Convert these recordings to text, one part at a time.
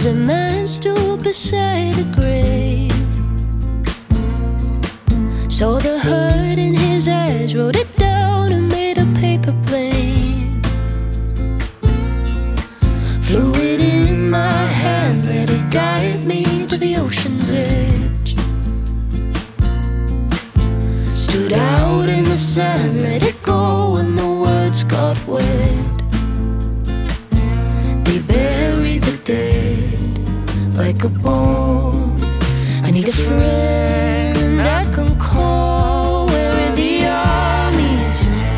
There's a man stood beside a grave, saw the hurt in his eyes, wrote it down and made a paper plane. Flew it in my hand, let it guide me to the ocean's edge. Stood out in the sun, let it go and the words got wet. They bury the dead like a bone. I need a friend I can call. Where are the armies?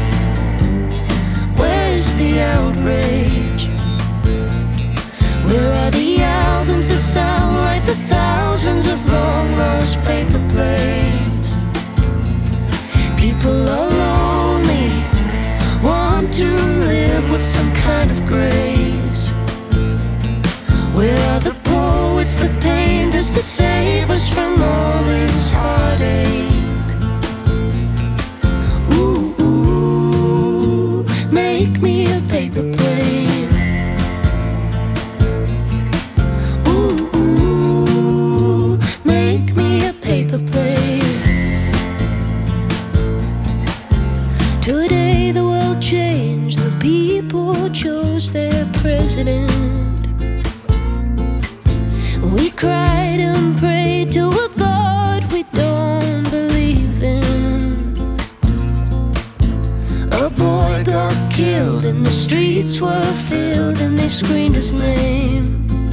Where's the outrage? Where are the albums that sound like the thousands of long lost paper planes? People are lonely, want to live with some kind of grace. Where are the poets, the painters to save us from all this heartache? Ooh, ooh, make me a paper plane. Ooh, ooh, make me a paper plane. Today the world changed, the people chose their president. We cried and prayed to a God we don't believe in. A boy got killed and the streets were filled and they screamed his name.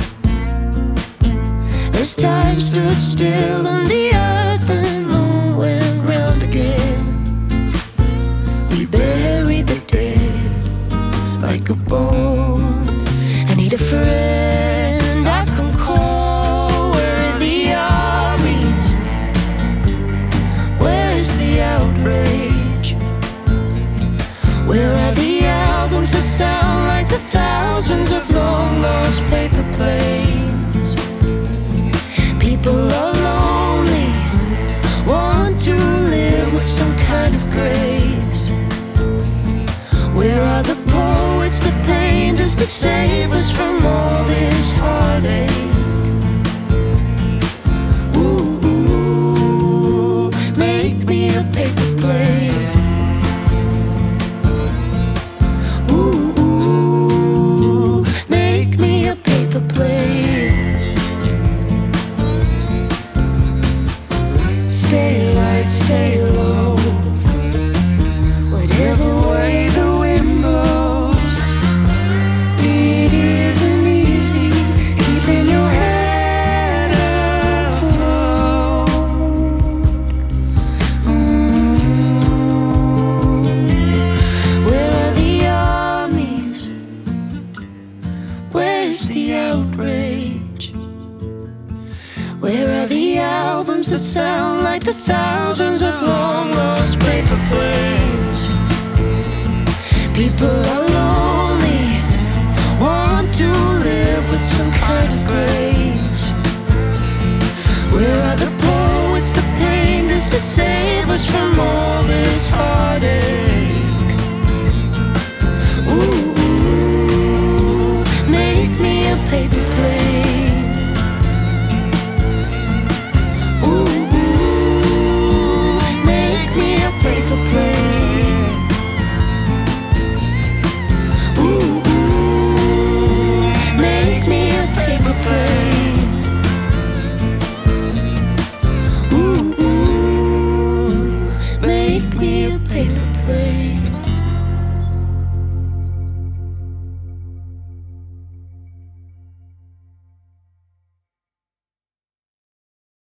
As time stood still and the earth and moon went round again, we bury the dead like a bone. I need a friend I can call. Where are the armies? Where's the outrage? Where are the albums that sound like the thousands of long lost paper planes? People are lonely, want to live with some kind of grace. Where are the poets, the painters to save us from all this heartache? Ooh, ooh, make me a paper plane. Ooh, ooh, make me a paper plane. Stay light, stay low, whatever way the wind blows. It isn't easy keeping your head afloat. Where are the armies? Where's the outrage? Where are the albums that sound like the thousands of long lost paper planes? People are lonely, want to live with some kind of grace. Where are the poets, the painters to save us from all this heartache?